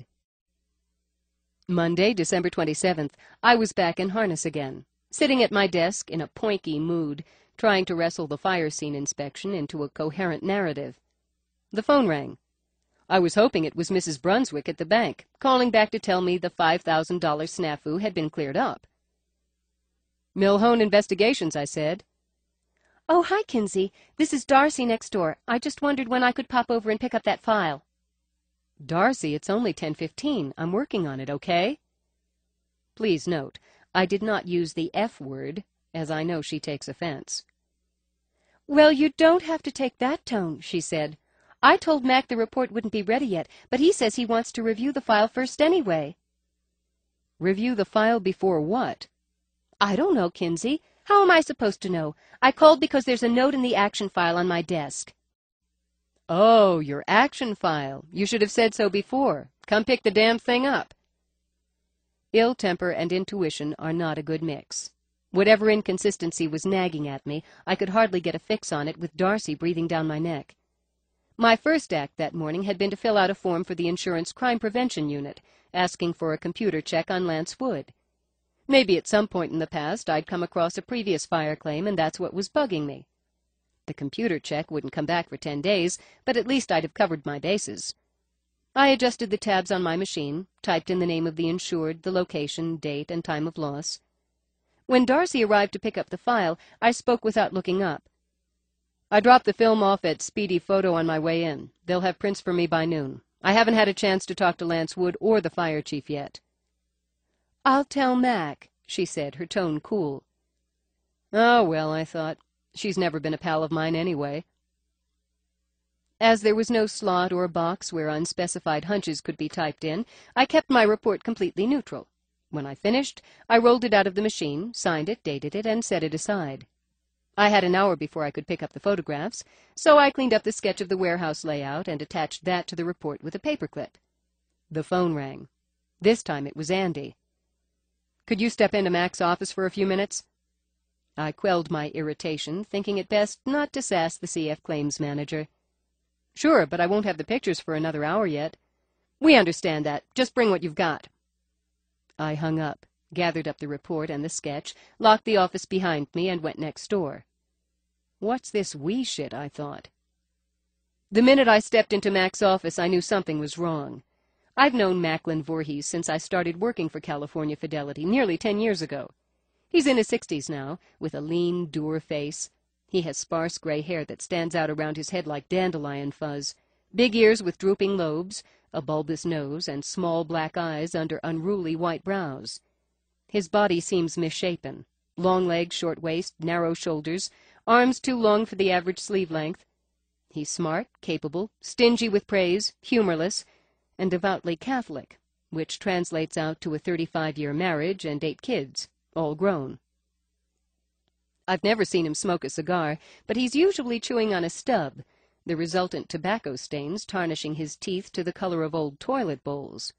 Monday, December 27th, I was back in harness again, sitting at my desk in a poinky mood, trying to wrestle the fire scene inspection into a coherent narrative. The phone rang. I was hoping it was Mrs. Brunswick at the bank, calling back to tell me the $5,000 snafu had been cleared up. Milhone Investigations, I said. Oh, hi, Kinsey. This is Darcy next door. I just wondered when I could pop over and pick up that file. Darcy, it's only 10:15. I'm working on it, okay? Please note, I did not use the F word, as I know she takes offense. Well, you don't have to take that tone, she said. I told Mac the report wouldn't be ready yet, but he says he wants to review the file first anyway. Review the file before what? I don't know, Kinsey. How am I supposed to know? I called because there's a note in the action file on my desk. Oh, your action file. You should have said so before. Come pick the damn thing up. Ill temper and intuition are not a good mix. Whatever inconsistency was nagging at me, I could hardly get a fix on it with Darcy breathing down my neck. My first act that morning had been to fill out a form for the Insurance Crime Prevention Unit, asking for a computer check on Lance Wood. Maybe at some point in the past I'd come across a previous fire claim, and that's what was bugging me. The computer check wouldn't come back for 10 days, but at least I'd have covered my bases. I adjusted the tabs on my machine, typed in the name of the insured, the location, date, and time of loss. When Darcy arrived to pick up the file, I spoke without looking up. I dropped the film off at Speedy Photo on my way in. They'll have prints for me by noon. I haven't had a chance to talk to Lance Wood or the fire chief yet. I'll tell Mac, she said, her tone cool. Oh, well, I thought. She's never been a pal of mine anyway. As there was no slot or box where unspecified hunches could be typed in, I kept my report completely neutral. When I finished, I rolled it out of the machine, signed it, dated it, and set it aside. I had an hour before I could pick up the photographs, so I cleaned up the sketch of the warehouse layout and attached that to the report with a paperclip. The phone rang. This time it was Andy. Could you step into Mac's office for a few minutes? I quelled my irritation, thinking it best not to sass the CF claims manager. Sure, but I won't have the pictures for another hour yet. We understand that. Just bring what you've got. I hung up, gathered up the report and the sketch, locked the office behind me, and went next door. What's this we shit, I thought. The minute I stepped into Mac's office, I knew something was wrong. I've known Macklin Voorhees since I started working for California Fidelity nearly 10 years ago. He's in his 60s now, with a lean, dour face. He has sparse gray hair that stands out around his head like dandelion fuzz, big ears with drooping lobes, a bulbous nose, and small black eyes under unruly white brows. His body seems misshapen. Long legs, short waist, narrow shoulders, arms too long for the average sleeve length. He's smart, capable, stingy with praise, humorless, and devoutly Catholic, which translates out to a 35-year marriage and 8 kids, all grown. I've never seen him smoke a cigar, but he's usually chewing on a stub, the resultant tobacco stains tarnishing his teeth to the color of old toilet bowls.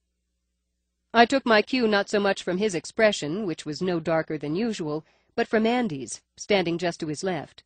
I took my cue not so much from his expression, which was no darker than usual, but from Andy's, standing just to his left.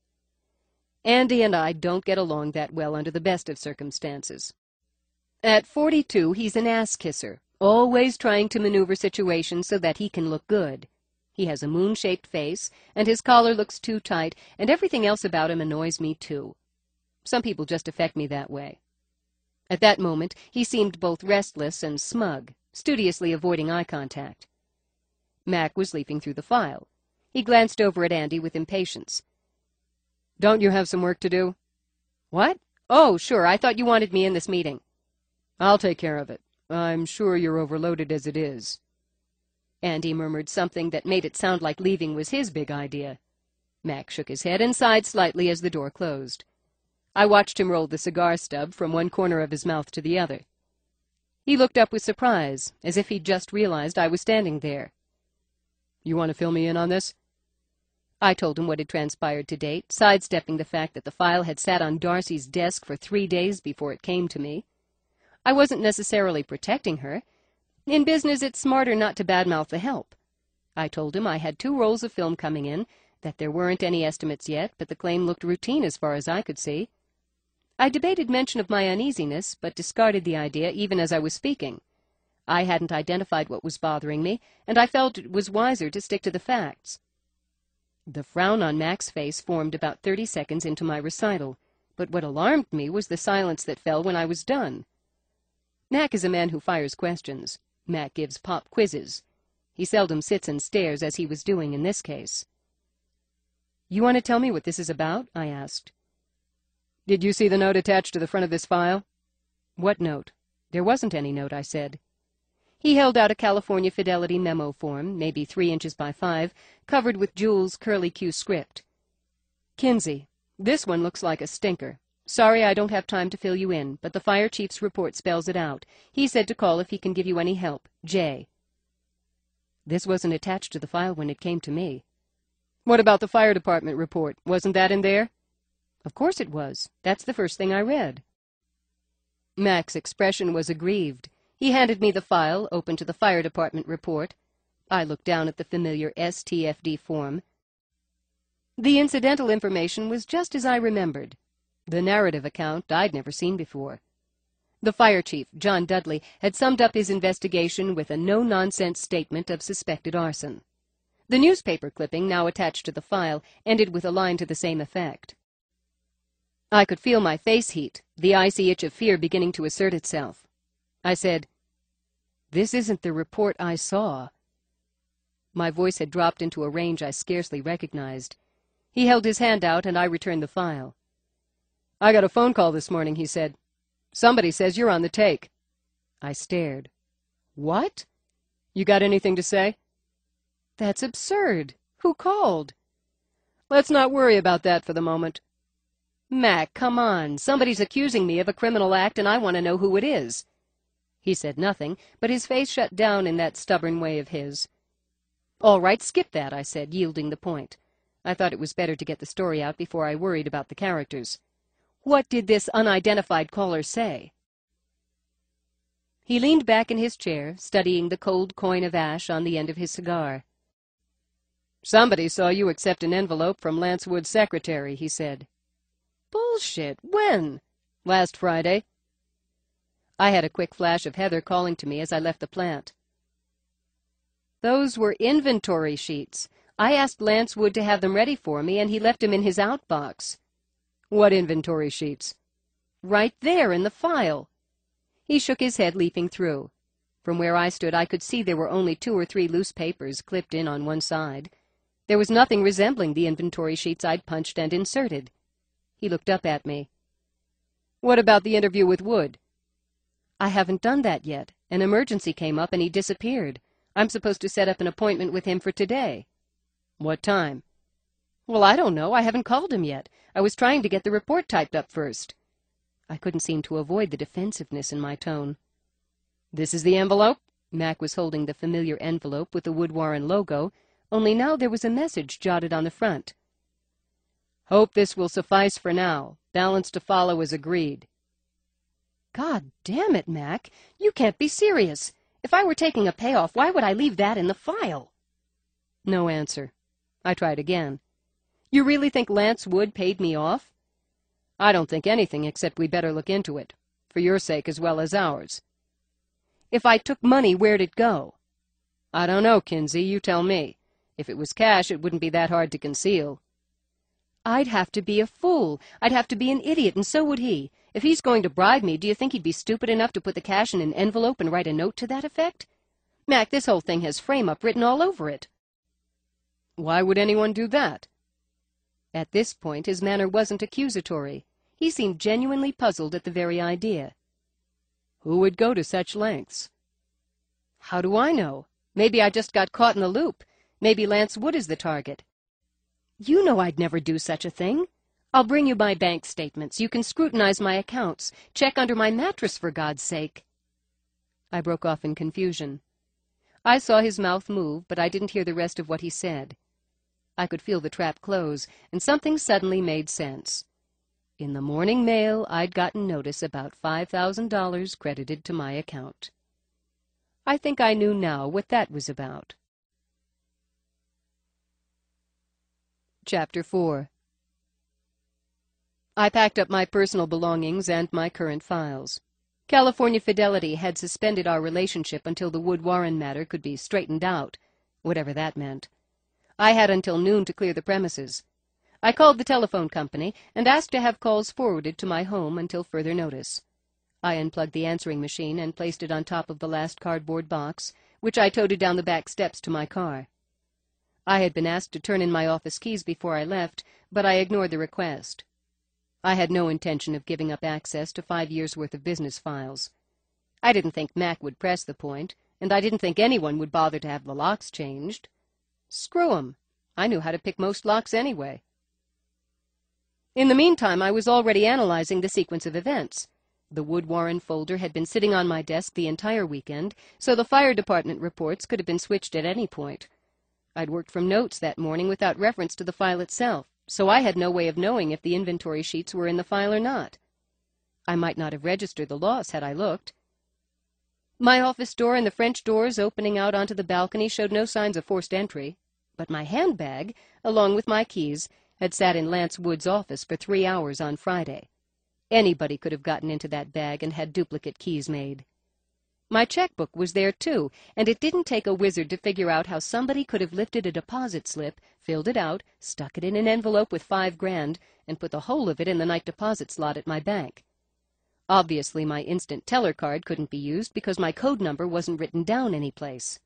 Andy and I don't get along that well under the best of circumstances. At 42, he's an ass-kisser, always trying to maneuver situations so that he can look good. He has a moon-shaped face, and his collar looks too tight, and everything else about him annoys me too. Some people just affect me that way. At that moment, he seemed both restless and smug, studiously avoiding eye contact. Mac was leafing through the file. He glanced over at Andy with impatience. "Don't you have some work to do?" "What? Oh, sure, I thought you wanted me in this meeting." "I'll take care of it. I'm sure you're overloaded as it is." Andy murmured something that made it sound like leaving was his big idea. Mac shook his head and sighed slightly as the door closed. I watched him roll the cigar stub from one corner of his mouth to the other. He looked up with surprise, as if he'd just realized I was standing there. "You want to fill me in on this?" I told him what had transpired to date, sidestepping the fact that the file had sat on Darcy's desk for 3 days before it came to me. I wasn't necessarily protecting her. In business, it's smarter not to badmouth the help. I told him I had 2 rolls of film coming in, that there weren't any estimates yet, but the claim looked routine as far as I could see. I debated mention of my uneasiness, but discarded the idea even as I was speaking. I hadn't identified what was bothering me, and I felt it was wiser to stick to the facts. The frown on Mac's face formed about 30 seconds into my recital, but what alarmed me was the silence that fell when I was done. Mac is a man who fires questions. Mac gives pop quizzes. He seldom sits and stares as he was doing in this case. "You want to tell me what this is about?" I asked. "Did you see the note attached to the front of this file?" "What note?" "There wasn't any note," I said. He held out a California Fidelity memo form, maybe 3 inches by 5, covered with Jules' curly-Q script. "Kinsey, this one looks like a stinker. Sorry I don't have time to fill you in, but the fire chief's report spells it out. He said to call if he can give you any help. Jay." This wasn't attached to the file when it came to me. "What about the fire department report? Wasn't that in there?" "Of course it was. That's the first thing I read." Mac's expression was aggrieved. He handed me the file, open to the fire department report. I looked down at the familiar STFD form. The incidental information was just as I remembered. The narrative account I'd never seen before. The fire chief, John Dudley, had summed up his investigation with a no-nonsense statement of suspected arson. The newspaper clipping, now attached to the file, ended with a line to the same effect. I could feel my face heat, the icy itch of fear beginning to assert itself. I said, "This isn't the report I saw." My voice had dropped into a range I scarcely recognized. He held his hand out, and I returned the file. "I got a phone call this morning," he said. "Somebody says you're on the take." I stared. "What? You got anything to say?" "That's absurd. Who called?" "Let's not worry about that for the moment." "Mac, come on. Somebody's accusing me of a criminal act, and I want to know who it is." He said nothing, but his face shut down in that stubborn way of his. "All right, skip that," I said, yielding the point. I thought it was better to get the story out before I worried about the characters. "What did this unidentified caller say?" He leaned back in his chair, studying the cold coin of ash on the end of his cigar. "Somebody saw you accept an envelope from Lance Wood's secretary," he said. "Bullshit. When?" "Last Friday." I had a quick flash of Heather calling to me as I left the plant. "Those were inventory sheets. I asked Lance Wood to have them ready for me, and he left them in his outbox." "What inventory sheets?" "Right there in the file." He shook his head, leafing through. From where I stood, I could see there were only 2 or 3 loose papers clipped in on one side. There was nothing resembling the inventory sheets I'd punched and inserted. He looked up at me. "What about the interview with Wood?" "I haven't done that yet. An emergency came up and he disappeared. I'm supposed to set up an appointment with him for today." "What time?" "Well, I don't know. I haven't called him yet. I was trying to get the report typed up first." I couldn't seem to avoid the defensiveness in my tone. "This is the envelope?" Mac was holding the familiar envelope with the Wood Warren logo, only now there was a message jotted on the front. "Hope this will suffice for now. Balance to follow as agreed." "God damn it, Mac. You can't be serious. If I were taking a payoff, why would I leave that in the file?" No answer. I tried again. "You really think Lance Wood paid me off?" "I don't think anything, except we better look into it, for your sake as well as ours." "If I took money, where'd it go?" "I don't know, Kinsey. You tell me. If it was cash, it wouldn't be that hard to conceal." "I'd have to be a fool. I'd have to be an idiot, and so would he. If he's going to bribe me, do you think he'd be stupid enough to put the cash in an envelope and write a note to that effect? Mac, this whole thing has frame-up written all over it." "Why would anyone do that?" At this point, his manner wasn't accusatory. He seemed genuinely puzzled at the very idea. "Who would go to such lengths?" "How do I know? Maybe I just got caught in the loop. Maybe Lance Wood is the target." "You know I'd never do such a thing. I'll bring you my bank statements. You can scrutinize my accounts. Check under my mattress, for God's sake." I broke off in confusion. I saw his mouth move, but I didn't hear the rest of what he said. I could feel the trap close, and something suddenly made sense. In the morning mail, I'd gotten notice about $5,000 credited to my account. I think I knew now what that was about. Chapter 4. I packed up my personal belongings and my current files. California Fidelity had suspended our relationship until the Wood Warren matter could be straightened out, whatever that meant. I had until noon to clear the premises. I called the telephone company and asked to have calls forwarded to my home until further notice. I unplugged the answering machine and placed it on top of the last cardboard box, which I toted down the back steps to my car. I had been asked to turn in my office keys before I left, but I ignored the request. I had no intention of giving up access to 5 years' worth of business files. I didn't think Mac would press the point, and I didn't think anyone would bother to have the locks changed. Screw 'em. I knew how to pick most locks anyway. In the meantime, I was already analyzing the sequence of events. The Wood Warren folder had been sitting on my desk the entire weekend, so the fire department reports could have been switched at any point. I'd worked from notes that morning without reference to the file itself, so I had no way of knowing if the inventory sheets were in the file or not. I might not have registered the loss had I looked. My office door and the French doors opening out onto the balcony showed no signs of forced entry, but my handbag, along with my keys, had sat in Lance Wood's office for 3 hours on Friday. Anybody could have gotten into that bag and had duplicate keys made. My checkbook was there, too, and it didn't take a wizard to figure out how somebody could have lifted a deposit slip, filled it out, stuck it in an envelope with $5 grand, and put the whole of it in the night deposit slot at my bank. Obviously, my instant teller card couldn't be used because my code number wasn't written down anyplace.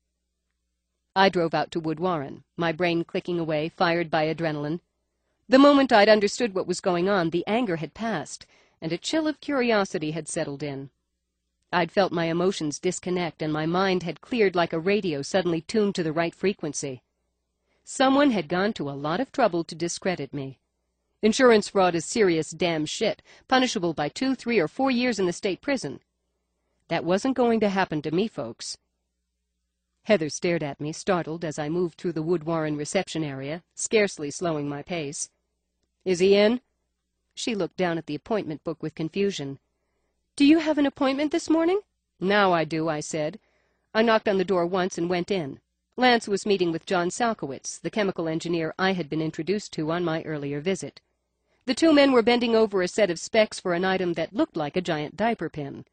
I drove out to Wood Warren, my brain clicking away, fired by adrenaline. The moment I'd understood what was going on, the anger had passed, and a chill of curiosity had settled in. I'd felt my emotions disconnect, and my mind had cleared like a radio suddenly tuned to the right frequency. Someone had gone to a lot of trouble to discredit me. Insurance fraud is serious damn shit, punishable by 2, 3, or 4 years in the state prison. That wasn't going to happen to me, folks. Heather stared at me, startled, as I moved through the Wood Warren reception area, scarcely slowing my pace. "Is he in?" She looked down at the appointment book with confusion. "Do you have an appointment this morning?" "Now I do," I said. I knocked on the door once and went in. Lance was meeting with John Salkowitz, the chemical engineer I had been introduced to on my earlier visit. The two men were bending over a set of specs for an item that looked like a giant diaper pin.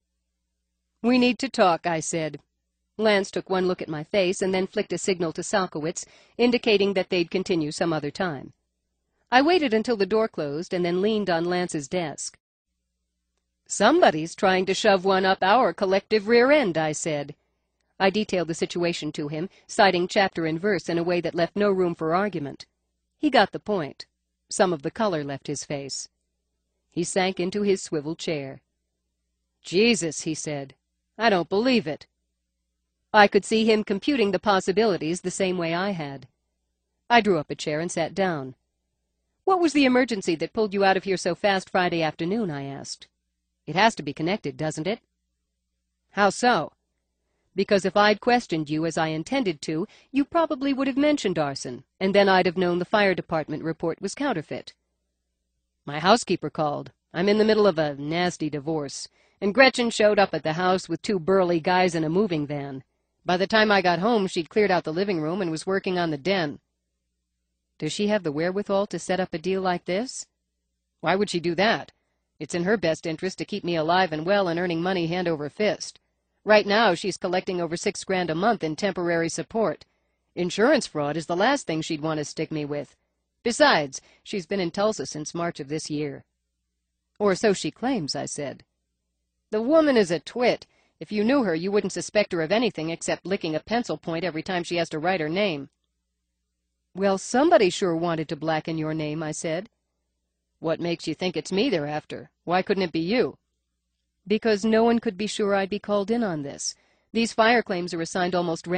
"We need to talk," I said. Lance took one look at my face and then flicked a signal to Salkowitz, indicating that they'd continue some other time. I waited until the door closed and then leaned on Lance's desk. "Somebody's trying to shove one up our collective rear end," I said. I detailed the situation to him, citing chapter and verse in a way that left no room for argument. He got the point. Some of the color left his face. He sank into his swivel chair. "Jesus," he said. "I don't believe it." I could see him computing the possibilities the same way I had. I drew up a chair and sat down. "What was the emergency that pulled you out of here so fast Friday afternoon?" I asked. "It has to be connected, doesn't it?" "How so?" "Because if I'd questioned you as I intended to, you probably would have mentioned arson, and then I'd have known the fire department report was counterfeit." "My housekeeper called. I'm in the middle of a nasty divorce, and Gretchen showed up at the house with 2 burly guys in a moving van. By the time I got home, she'd cleared out the living room and was working on the den." "Does she have the wherewithal to set up a deal like this?" "Why would she do that? It's in her best interest to keep me alive and well and earning money hand over fist. Right now, she's collecting over $6 grand a month in temporary support. Insurance fraud is the last thing she'd want to stick me with. Besides, she's been in Tulsa since March of this year." "Or so she claims," I said. "The woman is a twit. If you knew her, you wouldn't suspect her of anything except licking a pencil point every time she has to write her name." "Well, somebody sure wanted to blacken your name," I said. "What makes you think it's me they're after? Why couldn't it be you?" "Because no one could be sure I'd be called in on this. These fire claims are assigned almost